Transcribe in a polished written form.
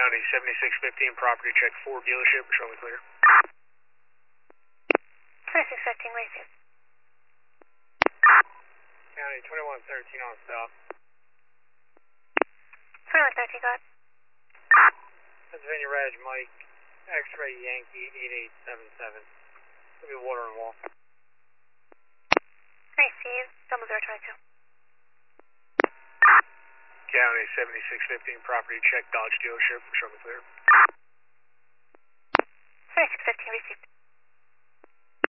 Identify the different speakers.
Speaker 1: County 7615, property check 4 dealership, show me clear.
Speaker 2: 7615 received.
Speaker 1: County 2113 on stop.
Speaker 2: 2113, go ahead.
Speaker 1: Pennsylvania Reg Mike, X-ray Yankee 8877. Could be water and wall.
Speaker 2: Received, 0022.
Speaker 1: County 7615, property check Dodge dealership, show me clear.
Speaker 2: 7615 received.